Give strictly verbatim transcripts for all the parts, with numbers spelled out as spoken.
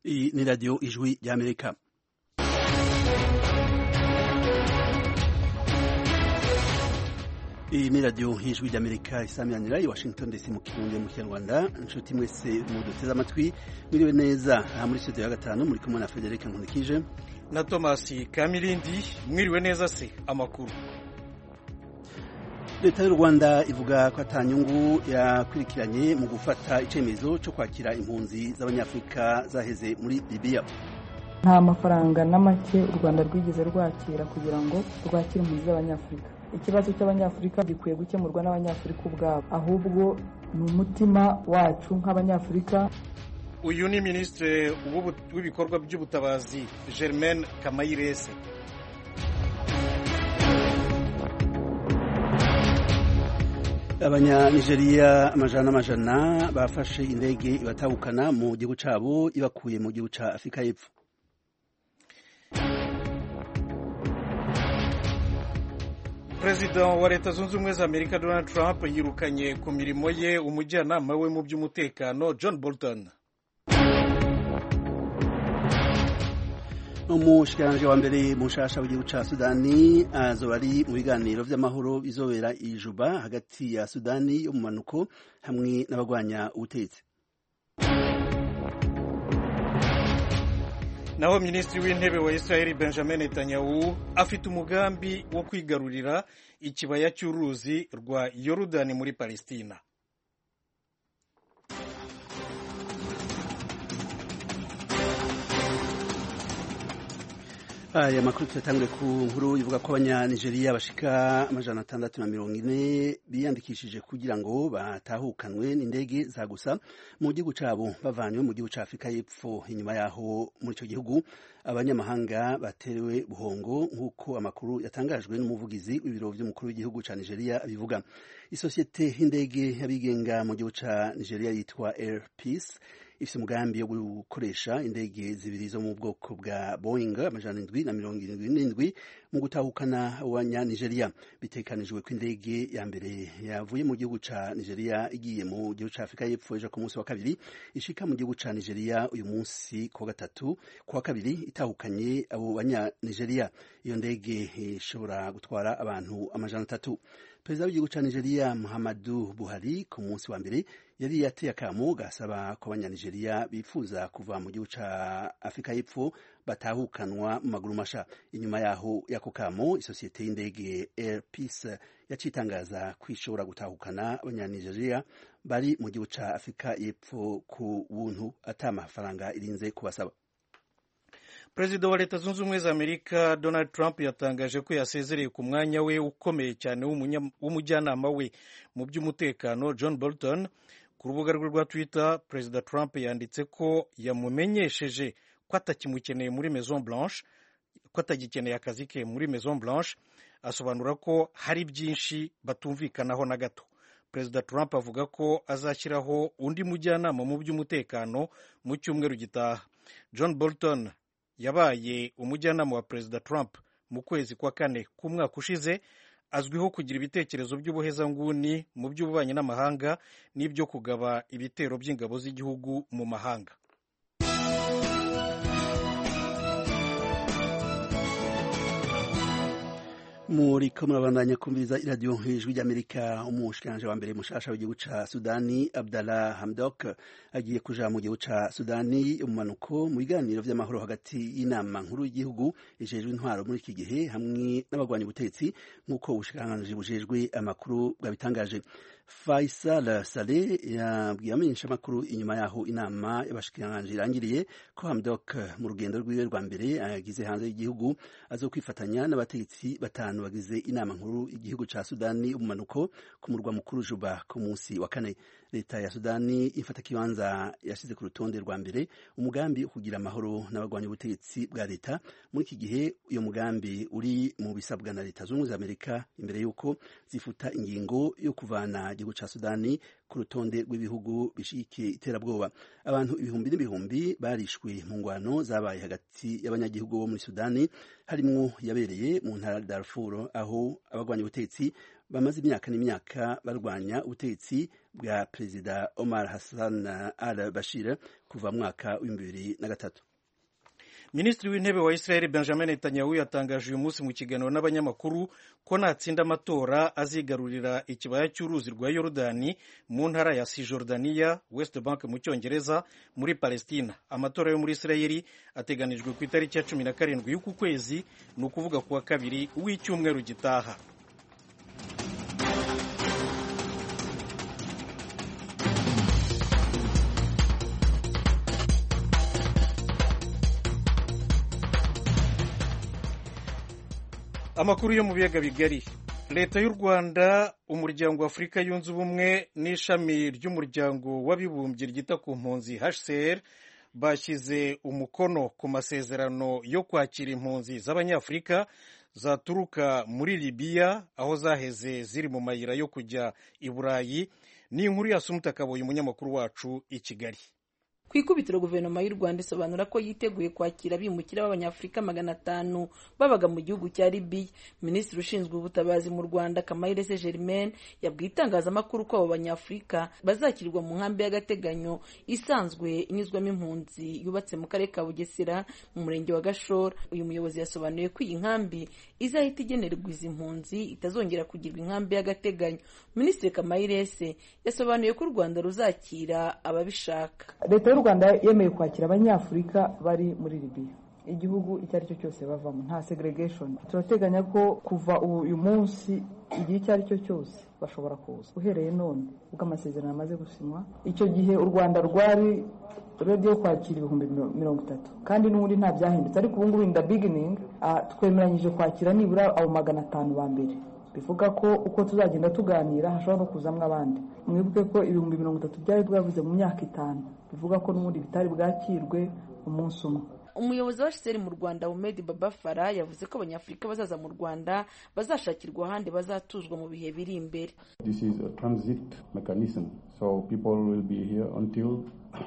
Iyi ni radiyo ijwi ry'Amerika. Iyi ni radiyo ijwi ry'Amerika isamiranira i Washington D C mu Kirundi mu Kinyarwanda. Inshuti mwese muduteze amatwi, mwiriwe neza. Aha muri studio ya gatanu muri kumwe na Frederic Nkulikije na Thomas Kamilindi. Mwiriwe neza se amakuru. Leta y'u Rwanda ivuga ko atanyungu yakurikiranye mu gufata icemezo cyo kwakira impunzi z'abanyafrika zaheze muri Libya. Nta mafaranga na make u Rwanda rwigeze rwakira kugira ngo rwakire impunzi z'abanyafrika. Ikibazo cy'abanyafrika gikwiye gukemurwa n'abanyafrika ubwabo, ahubwo ni umutima wacu nk'abanyafrika. Uyu ni Ministre w'ibikorwa by'ubutabazi Germaine Kamayirese. Abanya-Nigeria amajana amajana bafashe indege ibatahukana mu gihugu cabo ibakuye mu gihugu ca Afrika y'Epfo. Perezida wa Leta Zunze Ubumwe za Amerika Donald Trump yirukanye ku mirimo ye umujyanama we mu by'umutekano John Bolton. Umushikiranganje wa mbere mushasha w'igihugu ca Sudani azoba ari mu biganiro vy'amahoro bizobera i Juba hagati ya Sudani yo mu manuko hamwe n'abagwanya ubutetsi. Naho Minisitiri w'Intebe wa Israel Benjamin Netanyahu afite umugambi wo kwigarurira ikibaya cy'uruzi rwa Yorodani muri Palestina. Aya makuru tuyatangure ku nkuru ivuga ko abanya-Nigeria bashika amajana atandatu na mirongo ine biyandikishije kugira ngo batahukanwe n'indege za gusa mu gihugu cabo bavanywe mu gihugu ca Afrika y'Epfo. Inyuma yaho muri ico gihugu abanyamahanga baterewe buhongo nk'uko amakuru yatangajwe n'umuvugizi w'ibiro vy'umukuru w'igihugu ca Nigeria abivuga. Isosiyete y'indege y'abigenga mu gihugu ca Nigeria yitwa Air Peace ifise umugambi wo gukoresha indege zibiri zo mu bwoko bwa Boeing amajana indwi na mirongo irindwi n'indwi mu gutahukana abanya-Nigeria. Bitekanijwe ko indege ya mbere yavuye mu gihugu ca Nigeria igiye mu gihugu ca Afrika y'Epfo ejo ku munsi wa kabiri ishika mu gihugu ca Nigeria uyu munsi ku wa gatatu ku wa kabiri itahukanye abo banya-Nigeria. Iyo ndege ishobora gutwara abantu amajana atatu. Perezida w'igihugu ca Nigeria Muhammadu Buhari ku munsi wa mbere yari yateye akamo gasaba ko abanya-Nigeria bifuza kuva mu gihugu ca Afrika y'Epfo batahukanwa mu maguru masha. Inyuma yaho yako kamo isosiyete y'indege Air Peace yacitangaza kwishobora gutahukana abanya-Nigeria bari mu gihugu ca Afrika y'Epfo ku buntu ata mafaranga irinze kubasaba. Perezida wa Leta Zunze Ubumwe za Amerika Donald Trump yatangaje ko yasezereye ku mwanya we ukomeye cyane w'umujyanama we mu by'umutekano John Bolton. Ku rubuga rwe rwa Twitter, Perezida Trump yanditse ko yamumenyesheje ko atakimukeneye muri Maison Blanche, ko atagikeneye akazi ke muri Maison Blanche. Asobanura ko hari byinshi batumvikanaho na gato. Perezida Trump avuga ko azashyiraho undi mujyanama mu by'umutekano mu cyumweru gitaha. John Bolton yabaye umujyanama wa Perezida Trump mu kwezi kwa kane k'umwaka ushize. Azwiho kugira ibitekerezo by'ubuhezanguni mu by'ububanyi n'amahanga n'ibyo kugaba ibitero by'ingabo z'igihugu mu mahanga. Muri ko murabandanya kumviriza iradiyo ijwi ry'Amerika. Umushikiranganje wa mbere mushasha w'igihugu ca Sudani Abdallah Hamdok agiye kuja mu gihugu ca Sudani mu manuko mu biganiro vy'amahoro hagati y'inama nkuru y'igihugu ijejwe intwaro muri iki gihe hamwe n'abagwanya ubutetsi nk'uko ubushikiranganje bujejwe amakuru bwabitangaje. Faisal Saleh yabwiye amenyeshamakuru inyuma yaho inama y'abashikiranganje irangiriye ko Hamdok mu rugendo rwiwe rwa mbere agize hanze y'igihugu azokwifatanya n'abategetsi batanu bagize inama nkuru igihugu ca Sudani umumanuko ku murwa mukuru Juba ku munsi wa kane. Leta ya Sudani ifata kibanza yashize ku rutonde rwa mbere umugambi wo kugira amahoro n'abagwanya ubutegetsi bwa leta. Muri iki gihe uyo mugambi uri mu bisabwa na Leta Zunze Ubumwe za Amerika imbere yuko zifuta ingingo yo kuvana igihugu ca Sudani ku rutonde rw'ibihugu bishigikiye iterabwoba. Abantu ibihumbi n'ibihumbi barishwe mu ngwano zabaye hagati y'abanyagihugu bo muri Sudani, harimwo yabereye mu ntara ya Darfur aho abagwanya ubutegetsi bamaze imyaka n'imyaka barwanya ubutegetsi bwa perezida Omar Hassan al-Bashir kuva mu mwaka w'ibihumbi bibiri na gatatu. Minisitiri w'intebe wa Israel Benjamin Netanyahu yatangaje uyu munsi mu kiganiro n'abanyamakuru ko natsinda amatora azigarurira ikibaya cy'uruzi rwa Yorodani mu ntara ya Cisjordania, West Bank mu Cyongereza, muri Palestina. Amatora yo muri Israel ateganijwe ku itariki ya cumi na karindwi y'uku kwezi, ni ukuvuga kuwa kabiri w'icyumweru gitaha. Amakuru yo mu biyaga bigari. Leta y'u Rwanda, umuryango wa Afurika yunze ubumwe n'ishami ry'umuryango w'abibumbye ryita ku mpunzi H C R bashyize umukono ku masezerano yo kwakira impunzi z'abanyafurika zaturuka muri Libya aho zaheze ziri mu mayira yo kujya i Burayi. Ni inkuru ya Sumuta Kaboyi, umunyamakuru wacu i Kigali. Ku ikubitiro guverinoma y'u Rwanda isobanura ko yiteguye kwakira abimukira b'abanyafurika magana atanu babaga mu gihugu cya Libya. Minisitiri ushinzwe ubutabazi mu Rwanda Kamayirese Germaine yabwiye itangazamakuru ko abo banyafurika bazakirwa mu nkambi y'agateganyo isanzwe inyuzwamo impunzi yubatse mu karere ka Bugesera mu murenge wa Gashora. Uyu muyobozi yasobanuye ko iyi nkambi izahita igenerwa izi mpunzi itazongera kugirwa inkambi y'agateganyo. Minisitiri Kamayirese yasobanuye ko u Rwanda ruzakira ababishaka. Leta y'u Rwanda yemeye kwakira abanyafurika bari muri Libya, igihugu icyo ari cyo cyose bavamo, nta segregation. Turateganya ko kuva uyu munsi igihe icyo ari cyo cyose bashobora kuza uhereye none ubwo amasezerano amaze gusinywa. Icyo gihe u Rwanda rwari ready yo kwakira ibihumbi mirongo itatu kandi n'ubundi nta byahindutse, ariko ubu ngubu in the beginning twemeranyije kwakira nibura abo magana atanu ba mbere. Bivuga ko uko tuzagenda tuganira hashobora no kuzamwa abandi. Mwibuke ko ibihumbi mirongo itatu byari bwavuze mu myaka itanu, bivuga ko n'ubundi bitari bwakirwe umunsi umwe. Umuyobozi wa H C R mu Rwanda Ahmed Baba Farah yavuze ko abanyafurika bazaza mu Rwanda bazashakirwa ahandi bazatuzwa mu bihe biri imbere. This is a transit mechanism, so people will be here until.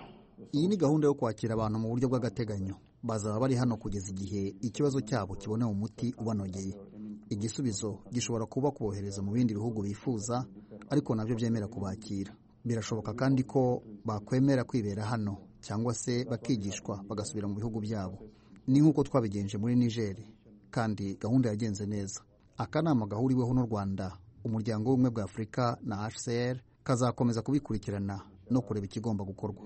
Iyi ni gahunda yo kwakira abantu mu buryo bw'agateganyo. Bazaba bari hano kugeza igihe ikibazo cyabo kibonewe umuti ubanogeye. Igisubizo gishobora kuba kubohereza mu bindi bihugu bifuza, ariko nabyo byemera kubakira. Birashoboka kandi ko bakwemera kwibera hano cyangwa se bakigishwa bagasubira mu bihugu byabo. Ni nk'uko twabigenje muri Niger, kandi gahunda yagenze neza. Akanama gahuriweho n'u Rwanda, umuryango w'ubumwe bwa Afurika na H C R kazakomeza kubikurikirana no kureba ikigomba gukorwa.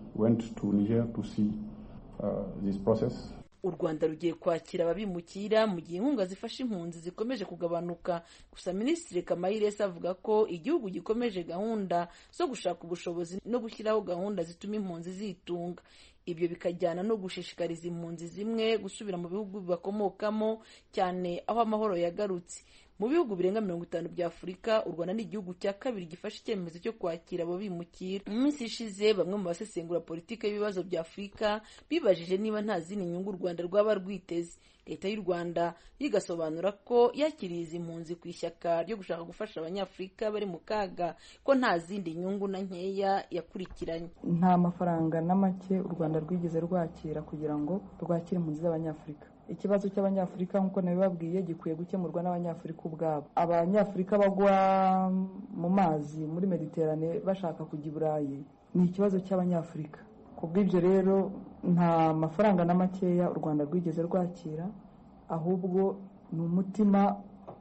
U Rwanda rugiye kwakira ababimukira mu gihe inkunga zifasha impunzi zikomeje kugabanuka. Gusa Minisitiri Kamayirese avuga ko igihugu gikomeje gahunda zo gushaka ubushobozi no gushyiraho gahunda zituma impunzi zitunga. Ibyo bikajyana no gushishikariza impunzi zimwe gusubira mu bihugu bakomokamo, cyane aho amahoro yagarutse. Mu bihugu birenga mirongo itanu bya Afurika, u Rwanda ni igihugu cya kabiri gifashe icyemezo cyo kwakira abo bimukira. Mu minsi ishize, bamwe mu basesengura politiki y'ibibazo bya Afurika bibajije niba nta zindi nyungu u Rwanda rwaba rwiteze. Leta y'u Rwanda igasobanura ko yakiriye izi mpunzi ku ishyaka ryo gushaka gufasha abanyafurika bari mu kaga, ko nta zindi nyungu na nkeya yakurikiranye. Nta mafaranga na make u Rwanda rwigeze rwakira kugira ngo rwakire impunzi z'abanyafurika. Ikibazo cy'abanyafurika nk'uko nabibabwiye gikwiye gukemurwa n'abanyafurika ubwabo. Abanyafurika bagwa mu mazi muri Mediterane bashaka kujya i Burayi ni ikibazo cy'abanyafurika. Kubw'ibyo rero nta mafaranga na makeya u Rwanda rwigeze rwakira, ahubwo ni umutima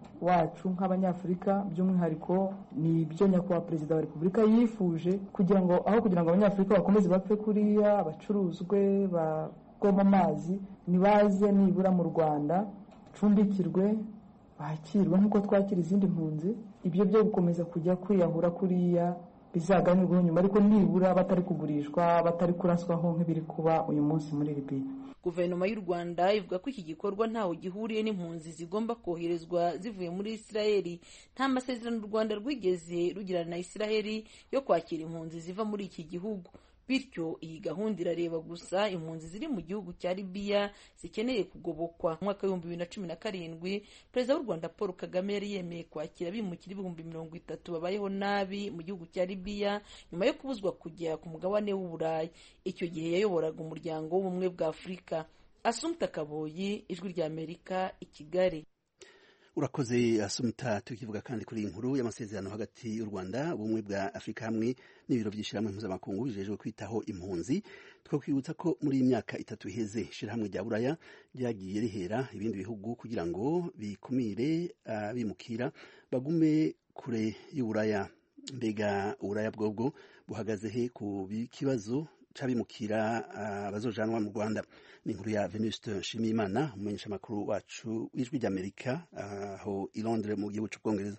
wacu nk'abanyafurika, by'umwihariko ni ibyo nyakubahwa Perezida wa Repubulika yifuje, kugira ngo aho kugira ngo abanyafurika bakomeze bapfe kuriya bacuruzwe bagwa mu mazi, nibaze nibura mu Rwanda cumbikirwe bakirwe nk'uko twakira izindi mpunzi. Ibyo byo gukomeza kujya kwiyahura kuriya bizaganirwaho nyuma, ariko nibura batari kugurishwa, batari kuraswaho nk'ibiri kuba uyu munsi muri Libya. Guverinoma y'u Rwanda ivuga ko iki gikorwa ntaho gihuriye n'impunzi zigomba koherezwa zivuye muri Israeli. Nta masezerano u Rwanda rwigeze rugirana na Israeli yo kwakira impunzi ziva muri iki gihugu. Bityo iyi gahunda irareba gusa impunzi ziri mu gihugu cya Libya zikeneye kugobokwa. Mu mwaka w'ibihumbi bibiri na cumi na karindwi, Perezida w'u Rwanda Paul Kagame yari yemeye kwakira abimukira ibihumbi mirongo itatu babayeho nabi mu gihugu cya Libya nyuma yo kubuzwa kujya ku mugabane w'u Burayi. Icyo gihe yayoboraga umuryango w'ubumwe bwa Afurika. Assumpta Kaboyi, Ijwi ry'Amerika, i Kigali. urakoze asumta. Tukivuga kandi kuri inkuru y'amasezerano hagati y'u Rwanda, ubumwe bwa Afurika hamwe n'ibiro by'ishyirahamwe mpuzamakungu bijejwe kwitaho impunzi, two kwibutsa ko muri iyi myaka itatu iheze ishyirahamwe rya Buraya ryagiye rihera ibindi bihugu kugira ngo bikumire abimukira uh, bagume kure y'Uburaya. Mbega Uburaya bwobwo buhagaze he ku kibazo c'abimukira abazojanwa uh, mu Rwanda? Ni inkuru ya Venuste Nshimiyimana, umumenyesha makuru wacu w'ijwi ry'Amerika aho uh, i Londres mu gihugu c'Ubwongereza.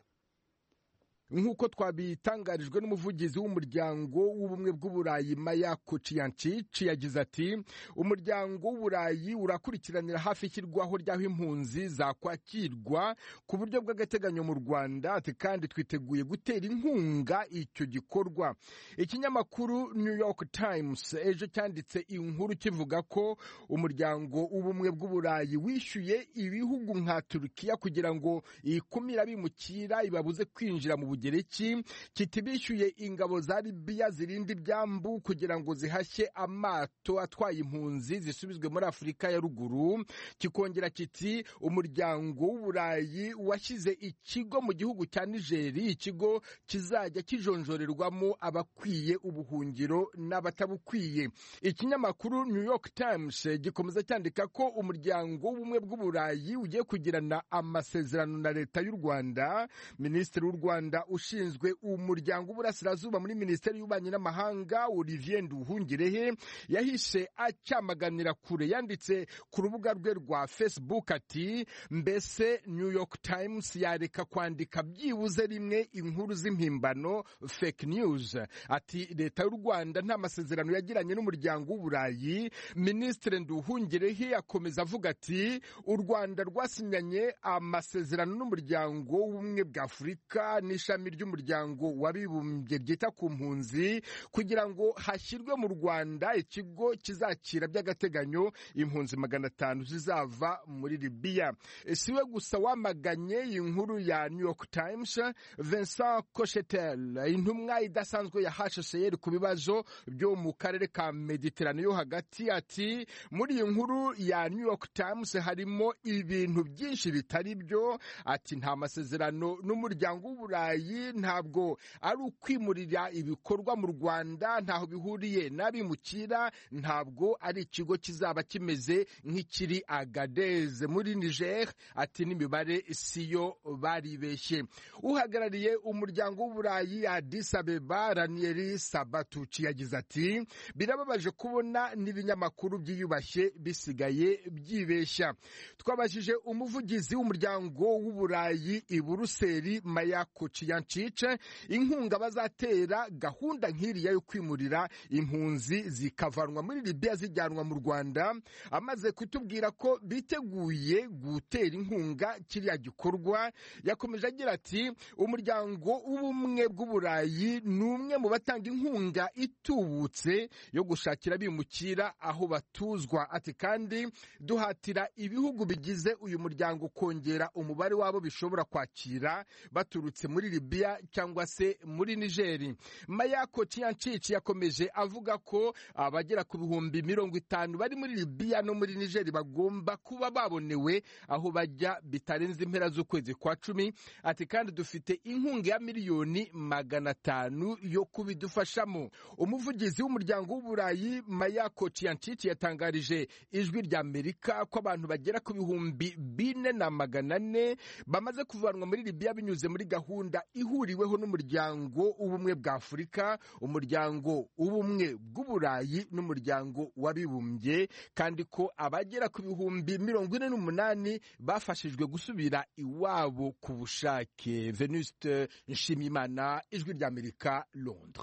nk'uko twabitangarijwe n'umuvugizi w'umuryango w'ubumwe bw'uburayi Maya Kuchiyanchichi yagize ati umuryango w'uburayi urakurikiranira hafi ishyirwaho ry'aho impunzi zakwakirwa ku buryo bw'agateganyo mu Rwanda, ati kandi twiteguye gutera inkunga icyo gikorwa. Ikinyamakuru New York Times ejo cyanditse inkuru kivuga ko umuryango w'ubumwe bw'uburayi wishyuye ibihugu nka Turukiya kugira ngo ikumire abimukira ibabuze kwinjira mu Gereki, kitibishyuye ingabo za Libya zirinda ibyambu kugira ngo zihashye amato atwaye impunzi zisubizwe muri Afurika ya ruguru. Kikongera kiti umuryango w'uburayi washyize ikigo mu gihugu cya Nigeri, ikigo kizajya kijonjorerwamo abakwiye ubuhungiro n'abatabukwiye. Ikinyamakuru New York Times gikomeza cyandika ko umuryango w'ubumwe bw'uburayi ugiye kugirana amasezerano na leta y'u Rwanda. Minisitiri w'u Rwanda ushinzwe umuryango w'uburasirazuba muri Minisiteri y'Ububanyi n'Amahanga Olivier Nduhungirehe yahishe acyamaganira kure. Yanditse ku rubuga rwe rwa Facebook ati mbese New York Times yareka kwandika byibuze rimwe inkuru z'impimbano fake news. Ati leta y'u Rwanda nta masezerano yagiranye n'umuryango w'uburayi. Minisitiri Nduhungirehe akomeza avuga ati u Rwanda rwasinyanye amasezerano n'umuryango w'ubumwe bwa Afurika n'ishami ry'umuryango w'abibumbye ryita ku mpunzi kugira ngo hashyirwe mu Rwanda ikigo kizakira by'agateganyo impunzi magana atanu zizava muri Libya. Siwe gusa wamaganye inkuru ya New York Times. Vincent Cochetel, intumwa idasanzwe ya H C R ku bibazo byo mu karere ka Mediterane yo hagati, ati muri iyi nkuru ya New York Times harimo ibintu byinshi bitari byo. Ati nta masezerano n'umuryango w'uburayi, ntabwo ari ukwimurira ibikorwa mu Rwanda, ntaho bihuriye n'abimukira, ntabwo ari ikigo kizaba kimeze nk'ikiri Agadez muri Niger. Ati n'imibare siyo baribeshye. Uhagarariye umuryango w'uburayi Addis Abeba Ranieri Sabatuchi yagize ati birababaje kubona n'ibinyamakuru byiyubashye bisigaye byibeshya. Twabajije umuvugizi w'umuryango w'uburayi i Buruseli Maya Kuchiyanchichi inkunga bazatera gahunda nk'iriya yo kwimurira impunzi zikavanwa muri Libya zijyanwa mu Rwanda. Amaze kutubwira ko biteguye gutera inkunga kiriya gikorwa, yakomeje agira ati umuryango w'ubumwe bw'uburayi ni umwe mu batanga inkunga itubutse yo gushakira abimukira aho batuzwa. Ati kandi duhatira ibihugu bigize uyu muryango kongera umubare wabo bishobora kwakira baturutse muri Libya cyangwa se muri Nigeri. Maya Kuchiyanchichi yakomeje avuga ko abagera ku bihumbi mirongo itanu bari muri Libya no muri Nigeri bagomba kuba babonewe aho bajya bitarenze impera z'ukwezi kwa cumi. Ati kandi dufite inkunga ya miliyoni magana atanu yo kubidufashamo. Umuvugizi w'umuryango w'uburayi Maya Kuchiyanchichi yatangarije ijwi rya Amerika ko abantu bagera ku bihumbi bine na magana ane bamaze kuvanwa muri Libya binyuze muri gahunda ihuriweho n'umuryango w'ubumwe bwa Afurika, umuryango w'ubumwe bw'uburayi n'umuryango w'abibumbye, kandi ko abagera ku bihumbi mirongo ine n'umunani bafashijwe gusubira iwabo ku bushake. Venuste Nshimiyimana, ijwi rya Amerika, Londres.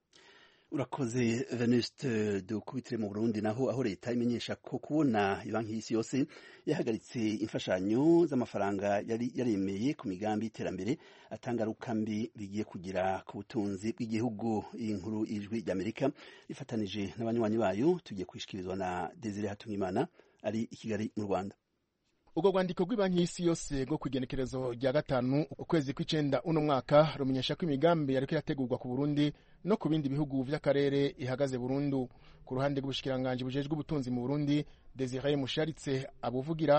Urakoze Venuste. Dukubitire mu Burundi naho aho leta imenyesha ko kubona ibanki y'isi yose yahagaritse imfashanyo z'amafaranga yari yaremeye ku migambi y'iterambere atangaruka mbi bigiye kugira ku butunzi bw'igihugu. Iyi nkuru ijwi ry'Amerika ifatanije n'abanywanyi bayo tugiye kwishikirizwa na Desire Hatungimana ari i Kigali mu Rwanda. Ubwo rwandiko rw'ibanki y'isi yose rwo kwigenekerezo rya gatanu ukwezi kw'icenda uno mwaka rumenyesha ko imigambi yariko irategurwa ku Burundi no ku bindi bihugu vy'akarere ihagaze burundu. Ku ruhande rw'ubushikiranganje bujejwe ubutunzi mu Burundi, Desire Musharitse abuvugira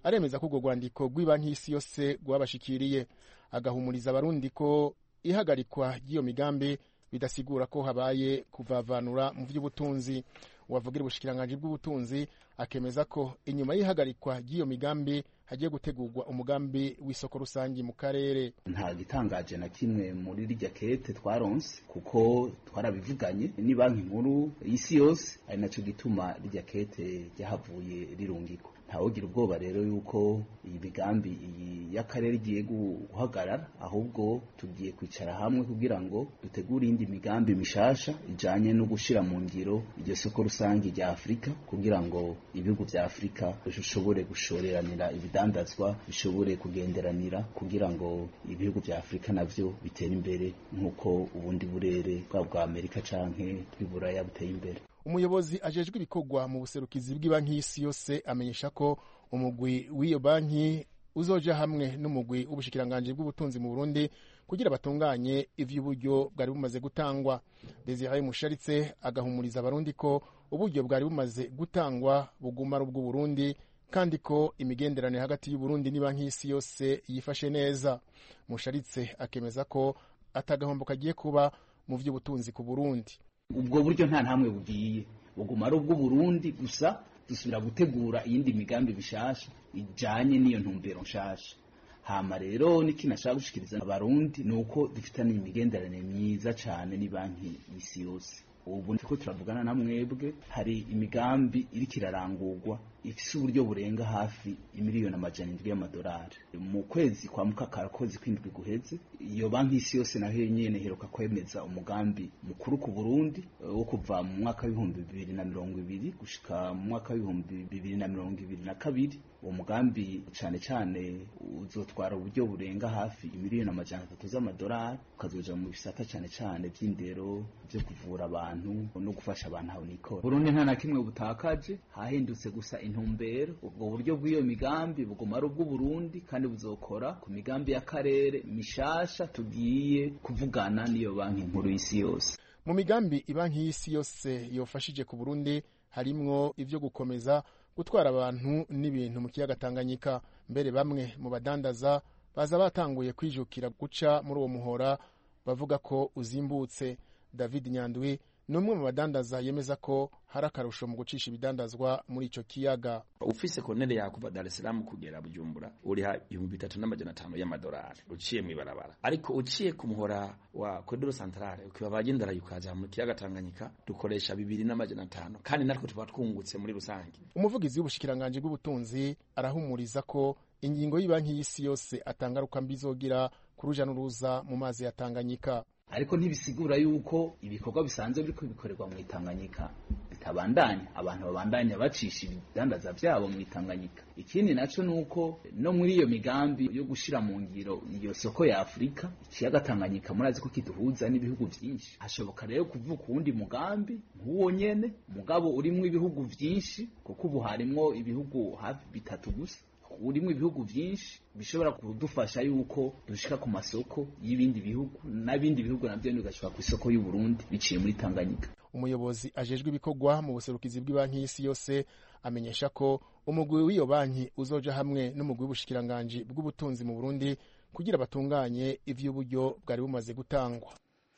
aremeza ko urwo rwandiko rw'ibanki y'isi yose rwabashikiriye, agahumuriza abarundi ko ihagarikwa ry'iyo migambi bidasigura ko habaye kuvavanura mu by'ubutunzi. Uwavugira ubushikiranganji bw'ubutunzi akemeza ko inyuma y'ihagarikwa ry'iyo migambi hagiye gutegurwa umugambi w'isoko rusangi mu karere. Nta gitangaje na kimwe muri rirya kete twaronse kuko twarabivuganye ni banki nkuru y'isi yose, ari naco gituma rirya kete ryahavuye rirungikwa. Ntawogira ubwoba rero yuko iyi migambi iyi y'akarere igiye guhagarara, ahubwo tugiye kwicara hamwe kugira ngo dutegure indi migambi mishasha ijanye no gushira mu ngiro iryo soko rusangi rya Afrika, kugira ngo ibihugu vya Afrika bishobore gushoreranira ibidandazwa, bishobore kugenderanira, kugira ngo ibihugu vya Afrika navyo bitere imbere nk'uko ubundi burere bwa bwa Amerika canke bw'Iburaya buteye imbere. Umuyobozi ajejwe ibikorwa mu buserukizi bw'ibanki y'isi yose amenyesha ko umugwi w'iyo banki uzoja hamwe n'umugwi w'ubushikiranganje bw'ubutunzi mu Burundi kugira batunganye ivy'uburyo bwari bumaze gutangwa. Desire Musharitse agahumuriza abarundi ko uburyo bwari bumaze gutangwa buguma ari ubw'u Burundi kandi ko imigenderanire hagati y'u Burundi n'ibanki y'isi yose yifashe neza. Musharitse akemeza ko atagahombo kagiye kuba mu vy'ubutunzi ku Burundi. Ubwo buryo nta ntamwe bugiye buguma ari ubw'u Burundi, gusa dusubira gutegura iyindi migambi bishasha ijanye n'iyo ntumbero nshasha. Hama rero nikinashaka gushikiriza abarundi nuko dufitanye imigenderanire myiza cane ni banki y'isi yose. Ubu ndiko turavugana na mwebwe, hari imigambi iriko irarangurwa ifise uburyo burenga hafi imiliyoni amajana indwi y'amadolari. Mu kwezi kwa mukakara kwezi kw'indwi guheze, iyo banki y'isi yose naho nyene heruka kwemeza umugambi mukuru ku Burundi wo kuva mu mwaka w'ibihumbi bibiri na mirongo ibiri gushika mu mwaka w'ibihumbi bibiri na mirongo ibiri na kabiri. Uwo mugambi cane cane uzotwara uburyo burenga hafi imiliyoni amajana atatu z'amadolari, ukazoja mu bisata cane cane vy'indero, vyo kuvura abantu no gufasha abantu aho nikora. Burundi nta na kimwe butakaje, hahindutse gusa intumbero. Ubwo buryo bw'iyo migambi buguma ari ubw'u Burundi kandi buzokora ku migambi y'akarere mishasha tugiye kuvugana n'iyo banki nkuru y'isi yose. Mu migambi ibanki y'isi yose yofashije ku Burundi harimwo ivyo gukomeza gutwara abantu n'ibintu mu kiyaga Tanganyika. Mbere bamwe mu badandaza baza batanguye kwijukira guca muri uwo muhora bavuga ko uzimbutse. David Nyandwi numwe mu badandaza yemeza ko hari akarusho mu gucisha ibidandazwa muri ico kiyaga. Ufise konere ya kuva Dar es Salaam kugera Bujumbura uriha ibihumbi bitatu n'amajana atanu y'amadolari uciye mu ibarabara, ariko uciye ku muhora wa Corridor Centrale ukiba bagendera yukaza mu kiyaga Tanganyika dukoresha bibiri n'amajana atanu, kandi natwe tuba twungutse muri rusange. Umuvugizi w'ubushikiranganje bw'ubutunzi arahumuriza ko ingingo y'Ibanki y'isi yose atangaruka mbizogira kuruja n'uruza mu mazi ya Tanganyika. Ariko ntibisigura yuko ibikorwa bisanzwe biriko bikorerwa mu Tanganyika bitabandanya, abantu babandanya bacisha ibidandaza vyabo mu Tanganyika. Ikindi naco nuko no muri iyo migambi yo gushira mu ngiro iyo soko ya Afrika, ikiyaga Tanganyika murazi ko kiduhuza n'ibihugu vyinshi. Hashoboka rero kuvuka uwundi mugambi nk'uwo nyene, mugabo urimwo ibihugu vyinshi, kuko ubu harimwo ibihugu hafi bitatu gusa, urimo ibihugu vyinshi bishobora kudufasha yuko dushika ku masoko y'ibindi bihugu, n'abindi bihugu navyo bigashika ku isoko y'u Burundi biciye muri Tanganyika. Umuyobozi ajejwe ibikorwa mu buserukizi bw'ibanki y'isi yose amenyesha ko umugwi w'iyo banki uzoja hamwe n'umugwi w'ubushikiranganje bw'ubutunzi mu Burundi kugira batunganye ivy'uburyo bwari bumaze gutangwa.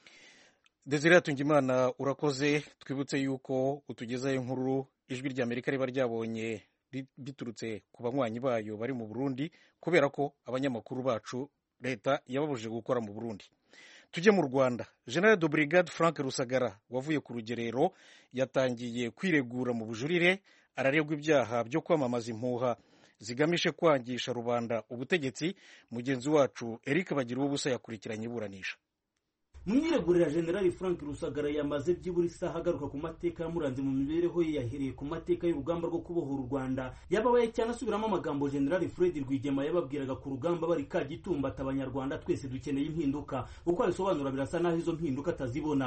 Desire Tungimana urakoze. Twibutse yuko utugezayo inkuru ijwi rya Amerika riba ryabonye biturutse ku banywanyi bayo bari mu Burundi kubera ko abanyamakuru bacu leta yababujije gukora mu Burundi. Tujye mu Rwanda. General de Brigade Frank Rusagara wavuye ku rugerero yatangiye kwiregura mu bujurire, araregwa ibyaha byo kwamamaza impuha zigamije kwangisha rubanda ubutegetsi. Mugenzi wacu Eric Bagira ubusa yakurikiranye iburanisha. Mwiregurira General Frank Rusagara yamaze byibura isaha agaruka ku mateka yamuranze mu mibereho ye, yahereye ku mateka y'urugamba rwo kubohora u Rwanda, yababaye cyane asubiramo amagambo General Fred Rwigema yababwiraga ku rugamba bari Kagitumba ati abanyarwanda twese dukeneye impinduka. Uko abisobanura birasa naho izo mpinduka atazibona.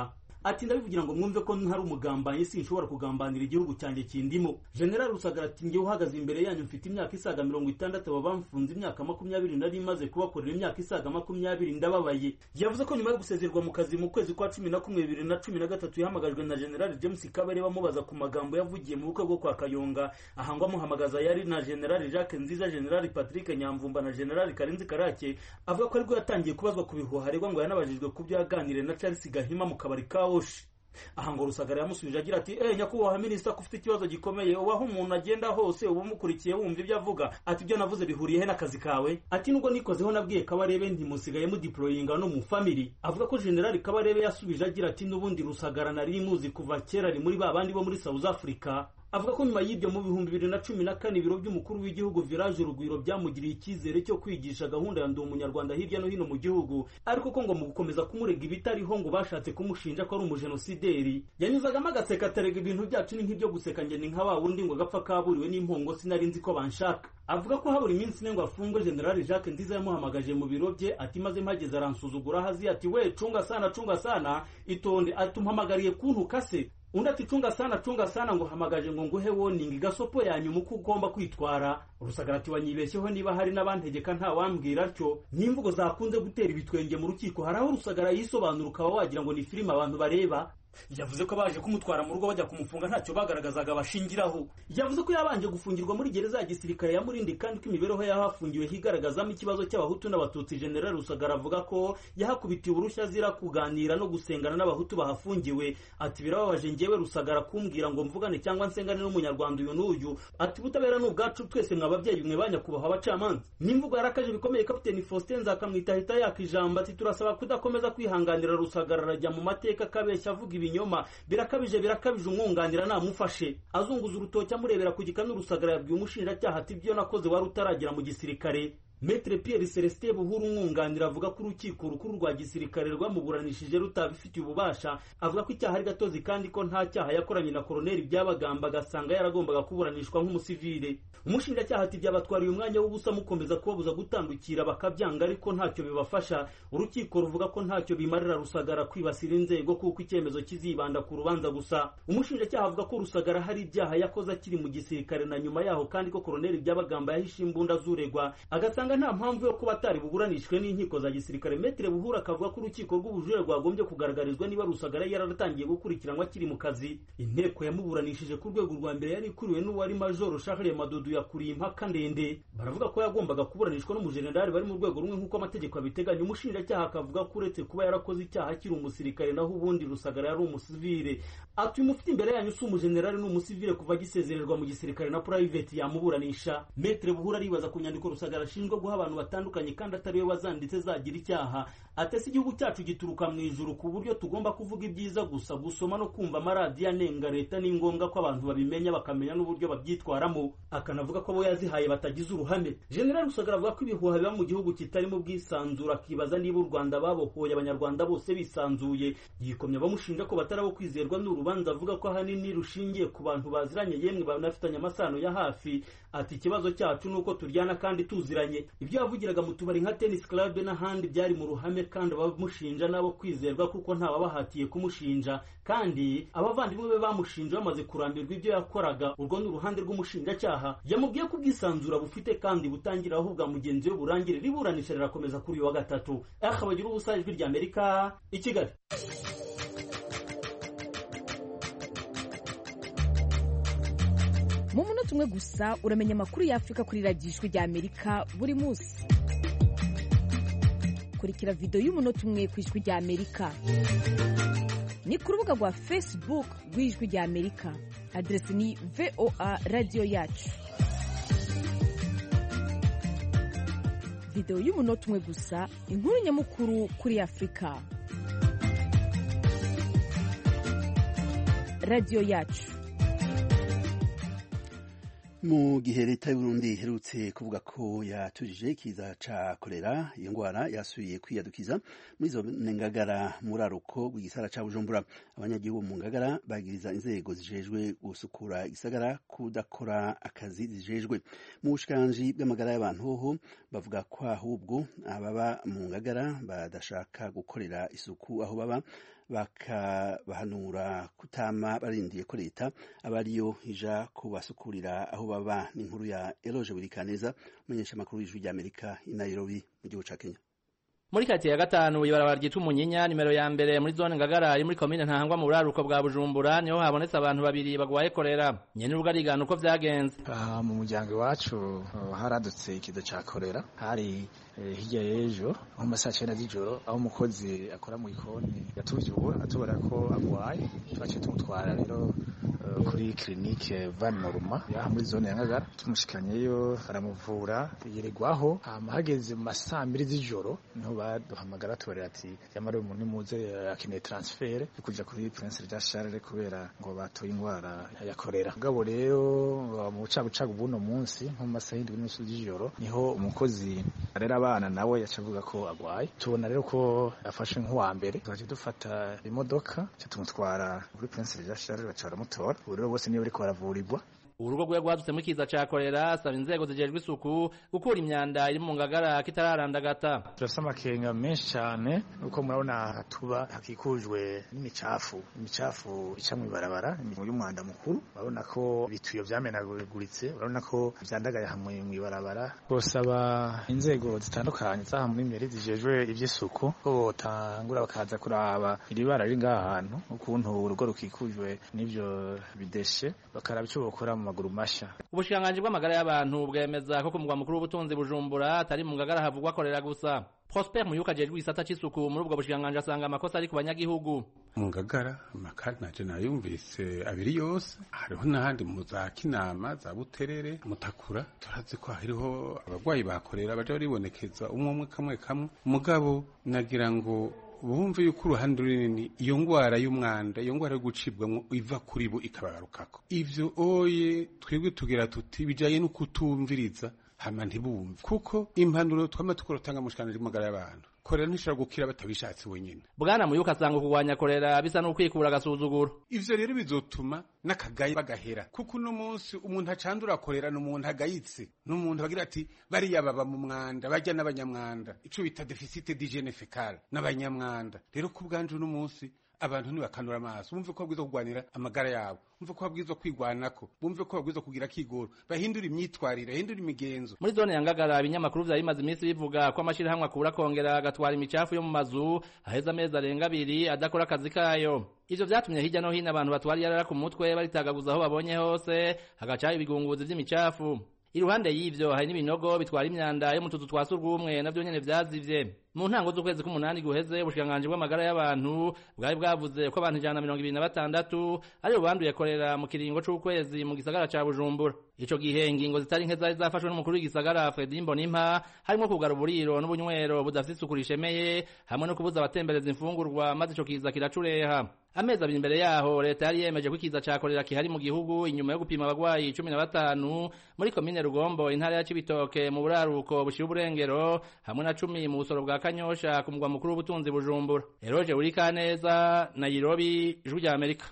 ati ndabivugira ngo mwumve ko ntari umugambanyi sinshobora kugambanira igihugu cyanjye kindimo. General Rusagara ati ngewe uhagaze imbere yanyu mfite imyaka isaga mirongo itandatu aba bamfunze imyaka makumyabiri nari maze kubakorera imyaka isaga makumyabiri ndababaye. Yavuze ko nyuma yo gusezerwa mu kazi mu kwezi kwa cumi na kumwe bibiri na cumi na gatatu yahamagajwe na General James Kabarebe bamubaza ku magambo yavugiye mu bukwe bwo kwa Kayonga, ahangwa muhamagaza yari na General Jacques Nziza, General Patrick Nyamvumba na General Karenzi Karake. Avuga ko ariko yatangiye kubazwa ku bihuha aregwa ngo yanabajijwe ku byo yaganiriye na Charles Gahima mu kabari ka Oshi. Aha ngo Rusagara yamusubije agira ati eh nyakubahwa minisita kufite ikibazo gikomeye ubaho umuntu agenda hose ubu mukurikiye wumva ibyo avuga, ati byo navuze bihuriye he n'akazi kawe? Ati nubwo nikozeho nabwiye Kabarebe ntimusigaye mu deployinga no mu family. Avuga ko General Kabarebe yasubije agira ati nubundi Rusagara nari muzi kuva kera ari muri babandi bo muri South Africa. Avuga ko nyuma y'ibyo mu bihumbi bibiri na cumi na kane ibiro by'umukuru w'igihugu Village Urugwiro byamugiriye icyizere cyo kwigisha gahunda ya ndi umunyarwanda hirya no hino mu gihugu, ariko ko ngo mu gukomeza kumurega ibitariho ngo bashatse kumushinja ko ari umujenosideri. Yanyuzagamo agaseka atarega ibintu byacu ni nk'ibyo guseka njye ni nka wa wundi ngo gapfa kaburiwe n'impongo sinari nzi ko banshaka. Avuga ko habura iminsi ine ngo afungwe General Jacques Nziza yamuhamagaje mu biro bye, ati maze mpageze aransuzugura hazi ati we cunga sana cunga sana itonde, atumpamagariye kuntuka se. Undi ati cunga sana cunga sana ngo hamagaje ngo nguhe warning gasopo yanyu muko ugomba kwitwara. Rusagara ati wanyibeshyeho niba hari n'abantegeka nta wambwira atyo. N'imvugo zakunze gutera ibitwenge mu rukiko hari aho Rusagara yisobanura ukaba wagira ngo ni filime abantu bareba. Yavuze ko baje kumutwara mu rugo bajya kumufunga ntacyo bagaragazaga bashingiraho. Yavuze ko yabanje gufungirwa muri gereza ya gisirikare ya Murindi kandi ko imibereho yahafungiwe higaragazamo ikibazo cy'abahutu n'abatutsi. General Rusagara avuga ko yahakubitiye urushya zira kuganira no gusengana n'abahutu bahafungiwe. Ati birababaje ngewe Rusagara kumbwira ngo mvugane cyangwa nsengane n'umunyarwanda uyu n'uyu. Ati butabera n'ubwacu twese mwababyeyi mwe banyakubaha abacamanza. N'imvugo yarakaje bikomeye Kapiteni Faustin Nzakamwita ahita yakijamba ati turasaba kudakomeza kwihanganira Rusagara arajya mu mateka kabeshya avuga ibinyoma birakabije birakabije umwunganira namufashe. Azunguza urutoki amurebera ku gikanu Rusagara yabwiye umushinjacyaha ati byo nakoze wari utaragera mu gisirikare. Maître Pierre Celestin Buhuru umwunganira avuga ko urukiko rukuru rwa gisirikare rwamuburanishije rutabifitiye ububasha, avuga ko icyaha ari gatozi kandi ko nta cyaha yakoranye na Colonel Byabagamba agasanga yaragombaga kuburanishwa nk'umusivile. Umushinjacyaha ati byabatwariye umwanya w'ubusa mukomeza kubabuza gutandukira bakabyanga ariko ntacyo bibafasha. Urukiko ruvuga ko ntacyo bimarira Rusagara kwibasira inzego kuko icyemezo kizibanda ku rubanza gusa. Umushinjacyaha avuga ko Rusagara hari ibyaha yakoze akiri mu gisirikare na nyuma yaho kandi ko Colonel Byabagamba yahishe imbunda zuregwa agasanga nta mpamvu yo kuba atari buburanishwe n'inkiko za gisirikare. Maître Buhuru akavuga ko urukiko rw'ubujurire rwagombye kugaragarizwa niba Rusagara yararatangiye gukurikiranwa akiri mu kazi. Inteko yamuburanishije ku rwego rwa mbere yari ikuriwe n'uwari Major Charles Madudu yakuriye impaka ndende. Baravuga ko yagombaga kuburanishwa n'umujenerali bari mu rwego rumwe nk'uko amategeko abiteganya. Umushinjacyaha akavuga ko uretse kuba yarakoze icyaha akiri umusirikare naho ubundi Rusagara yari umusivile. Ati umufite imbere yanyu si umujenerali n'umusivile kuva gisezererwa mu gisirikare na private yamuburanisha. Maître Buhuru aribaza ku nyandiko Rusagara ashinjwa guha abantu batandukanye kandi atari we wazanditse zagira icyaha. Atese igihugu cyacu gituruka mu ijuru ku buryo tugomba kuvuga ibyiza gusa, gusoma no kumva amaradiyo anenga leta ni ngombwa ko abantu babimenya bakamenya n'uburyo babyitwaramo. Akanavuga ko abo yazihaye batagize uruhame. General Rusagara avuga ko ibihuha biba mu gihugu kitarimo ubwisanzura, akibaza niba u Rwanda babohoye abanyarwanda bose bisanzuye. Yikomye bamushinja ko batarabo kwizerwa n'urubanza avuga ko ahanini rushingiye ku bantu baziranye yemwe banafitanye amasano ya hafi. Ati ikibazo cyacu nuko turyana kandi tuziranye. Ibyo yavugiraga mu tubari nka tennis club n'ahandi byari mu ruhame kandi abamushinja nabo kwizerwa kuko nta babahatiye kumushinja, kandi abavandimwe be bamushinja bamaze kurambirwa ibyo yakoraga. Urwo ni uruhande rw'umushinjacyaha. Yamubwiye ko ubwisanzura bufite kandi butangira aho bwa mugenzi we burangire. Riburanisha rirakomeza kuri uyu wa gatatu. Akabagira ubusa ijwi rya Amerika i Kigali. Mu munota umwe gusa uramenya amakuru ya Afrika kuri radiyo ijwi rya Amerika buri munsi. Kurikira video y'umunota umwe ku ijwi rya Amerika ni ku rubuga rwa Facebook rw'ijwi rya Amerika. Adresi ni V O A radio yacu. Video y'umunota umwe gusa, inkuru nyamukuru kuri Afrika. Radio yacu. Mu gihe leta y'u Burundi iherutse kuvuga ko yatujije ikiza ca kolera, iyo ngwara yasubiye kwiyadukiza muri zo Ngagara muri aruko bw'igisara ca Bujumbura. Abanyagihugu mu Ngagara bagiriza inzego zijejwe gusukura igisagara kudakora akazi zijejwe. Mu bushikiranganji bw'amagara y'abantu ho bavuga ko ahubwo ababa mu Ngagara badashaka gukorera isuku aho baba bakabahanura kutama barindiye ko leta aba ariyo ija kubasukurira aho baba. Ni inkuru ya Eloge Burikaneza umumenyeshamakuru w'ijwi ry'Amerika i Nairobi mu gihugu ca Kenya. Muri kati ya gatanu ibarabara ryitwa Umunyinya nimero ya mbere muri zone Ngagara iri muri komine Ntahangwa mu buraruko bwa Bujumbura niho habonetse abantu babiri bagwaye korera. Nyene urugo arigana uko vyagenze. Aha mu muryango wacu haradutse ikiza ca korera hari hirya y'ejo mu masaha cenda z'ijoro aho umukozi akora mu ikoni yatuvyura atubara ko agwaye twaciye tumutwara rero kuri clinique Van Norma ya muri zone ya Ngagara tumushikanyeyo aramuvura yeregwaho hama hageze mu masaha mbiri z'ijoro niho baduhamagara tubarira ati yamara umuntu muze akeneye transfert kuja kuri Prince Jean Charles kubera ngo batoye ingwara ya korera. Gabo rero mu bucagucagu buno munsi nko mu masaha y'indwi n'usu z'ijoro niho umukozi arera abana nawe yacavuga ko agwaye. Tubona rero ko afashe nk'uwa mbere twaje dufata imodoka tumutwara kuri Prince Jean Charles bacara mutora rero bose niyo bariko baravurirwa. Urugo rwe rwadutse mu kiza ca korera asaba inzego zijejwe isuku gukura imyanda iri mu Ngagara kitararandagata. Turafise amakenga menshi cyane uko murabona tuba hakikujwe n'imicafu imicafu ica mu ibarabara mu y'umwanda mukuru urabona ko bituyo vyamenaguritse urabona ko vyandagaye hamwe mu ibarabara. Bosaba inzego zitandukanye zaha muri meri zijejwe ivy'isuku ko botangura bakaza kuraba iri bara riri ngaha hantu ukuntu urugo rukikujwe n'ivyo bideshe bakaraba ico bokora mu maguru masha. Ubushikiranganji bw'amagara y'abantu bwemeza ko ku mugwa mukuru w'ubutunzi Bujumbura atari mu Ngagara havugwa korera gusa. Prosper Muyuka ajejwe isata c'isuku muri ubwo bushikiranganji asanga amakosa ari ku banyagihugu. Mu Ngagara amakari naje nayumvise abiri yose hariho n'ahandi mu za Kinama za Buterere Mutakura turazi ko hariho abagwayi bakorera baje baribonekeza umwe umwe kamwe kamwe mugabo nagira ngo bumve yuko uruhande runini iyo ngwara y'umwanda iyo ngwara yo gucibwamwo iva kuri bo ikabagarukako. Ivyo oye twebwe tugira tuti bijaye no kutumviriza hama ntibumve kuko impanuro twama tukorotanga mu shikana ry'amagara y'abantu korera ntishobora gukira batabishatse wenyine. Bwana Muyuka asanga kugwanya korera bisa no kwikura agasuzuguro. Ivyo rero bizotuma n'akagaye bagahera kuko uno munsi umuntu acandura korera n'umuntu agayitse n'umuntu bagira ati bariya baba mu mwanda bajya n'abanyamwanda ico bita deficit d'hygiène fécale n'abanyamwanda. Rero ku bwanje uno munsi abantu nibakanura amaso bumve ko babwiza kugwanira amagara yabo bumve ko babwiza kwigwanako bumve ko babwiza kugira kigoro bahindura imyitwarire bahindura imigenzo. Muri zone ya Ngagara ibinyamakuru vya bimaze iminsi bivuga ko amashirahamwe akura kongera agatwara imicafu yo mu mazu aheza amezi arenga abiri adakora akazi kayo. Ivyo vyatumye hirya no hino abantu batwara yarara ku mutwe baritagaguza aho babonye hose hagacaho ibigunguzi vy'imicafu. Iruhande y'ivyo hari n'ibinogo bitwara imyanda yo mu tuzu twa surwumwe navyo nyene vyazivye. Mu ntango z'ukwezi k'umunani guheze ubushikiranganji bw'amagara y'abantu bwari bwavuze ko abantu ijana na mirongo ibiri na batandatu aribo banduye korera mu kiringo c'ukwezi mu gisagara ca Bujumbura. Ico gihe ingingo zitari nke zari zafashwe n'umukuru w'igisagara Fredy Mbonimpa harimo kugara uburiro n'ubunywero budafite isuku rishemeye hamwe no kubuza abatembereza imfungurwa maze ico kiza kiracureha. Amezi abiri imbere yaho leta yari yemeje ko ikiza ca korera kihari mu gihugu inyuma yo gupima abagwayi cumi na batanu muri komine Rugombo intara ya Cibitoke mu buraruko bushira uburengero hamwe na cumi mu busoro bwa Kanyosha ku mugwa mukuru w'ubutunzi Bujumbura. Eroje Burikaneza, Nairobi, Ijwi rya Amerika.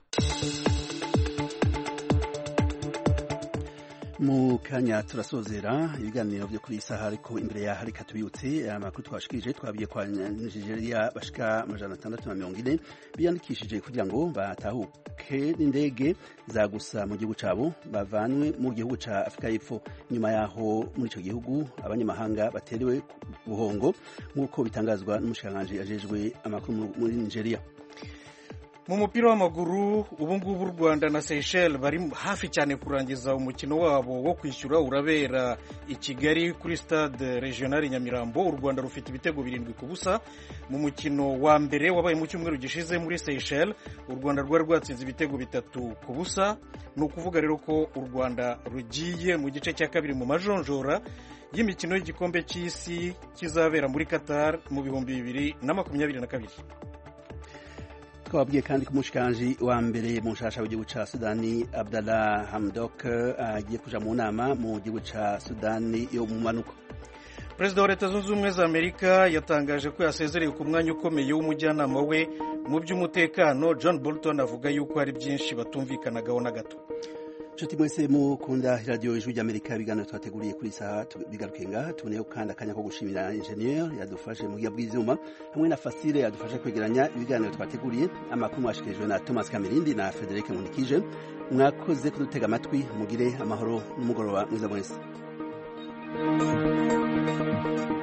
Mu kanya turasozera ibiganiro byo kuri isaha ariko imbere ya hari katubiyutse amakuru twashikije twabiye kwa Nigeria bashika amajana atandatu na mirongo ine biyandikishije kugira ngo batahuke n'indege za gusa mu gihugu cabo bavanwe mu gihugu ca Afrika y'Epfo. Nyuma yaho muri ico gihugu abanyamahanga baterewe buhongo nk'uko bitangazwa n'umushikiranganji ajejwe amakuru muri Nigeria. Mu mupira w'amaguru ubu ngubu u Rwanda na Seychelles bari hafi cyane kurangiza umukino wabo wo kwishyura urabera i Kigali kuri stade regional Nyamirambo. U Rwanda rufite ibitego birindwi ku busa mu mukino wa mbere wabaye mu cyumweru gishize muri Seychelles. U Rwanda rwari rwatsinze ibitego bitatu ku busa. Ni ukuvuga rero ko u Rwanda rugiye mu gice cya kabiri mu majonjora y'imikino y'igikombe cy'isi kizabera muri Qatar mu bihumbi bibiri na makumyabiri na kabiri. Twabwiye kandi ku mushikanje wa mbere mu nshasha w'igihugu ca Sudani Abdallah Hamdok agiye kuja mu nama mu gihugu ca Sudani yo mu manuko. Perezida wa Leta Zunze Ubumwe za Amerika yatangaje ko yasezereye ku mwanya ukomeye w'umujyanama we mu by'umutekano. John Bolton avuga yuko hari byinshi batumvikanagaho na gato. nshuti mwese mukunda radiyo ijwi ry'amerika ibiganiro twateguriye kuri saha bigaruke ngaha tuboneyeho kandi akanya ko gushimira injeniyeri yadufashe mu buhinga bw'ivyuma hamwe na fasile yadufashe kwegeranya ibiganiro twateguriye amakuru mwashikirijwe na Thomas Kamirindi na Frederic Munikije mwakoze kudutega amatwi mugire amahoro n'umugoroba mwiza mwese.